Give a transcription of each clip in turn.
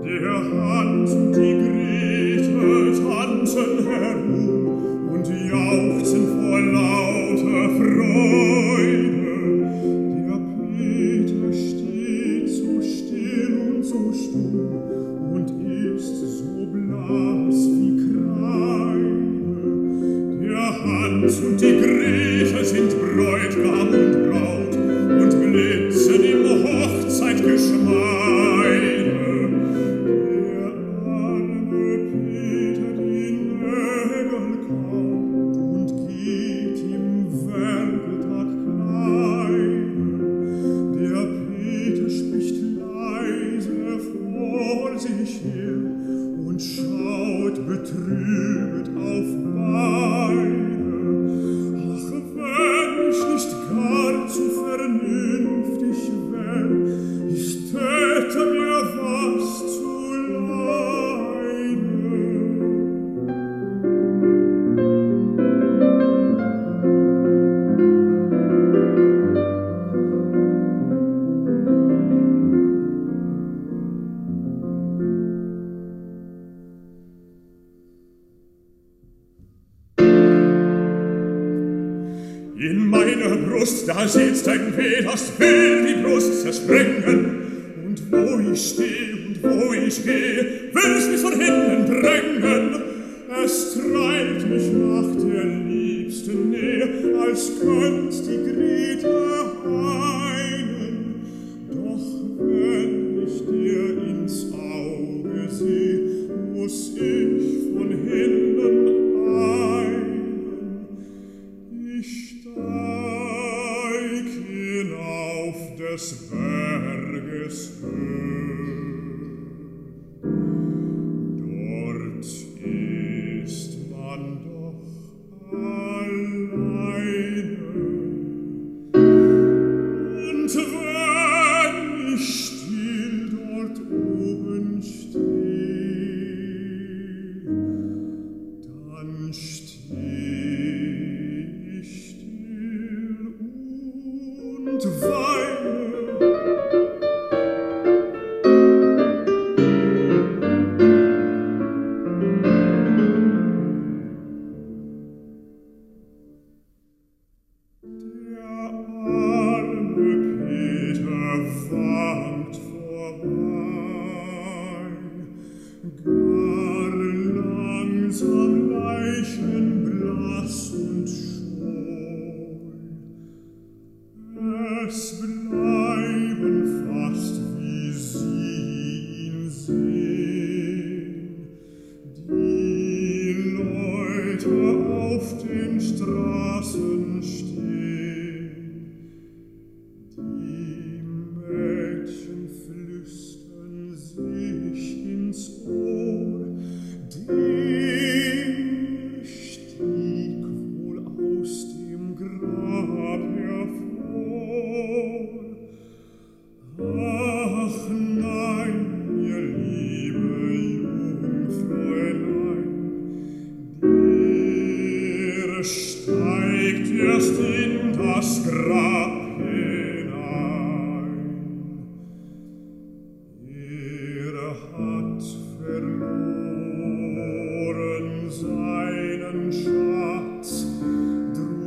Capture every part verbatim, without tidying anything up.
Da sitzt ein Weh, das will die Brust zersprengen. Und wo ich steh und wo ich geh, will es mich von hinten drängen. Es treibt mich nach der liebsten Nähe, als könnt die Grete weinen. Doch wenn ich dir ins Auge seh, muss ich von hinten weinen. Ich des Berges Höhe. Dort ist man doch alleine. Und wenn ich still dort oben stehe, dann stehe ich still und weine.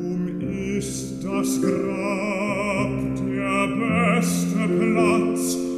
Das Grab der beste Platz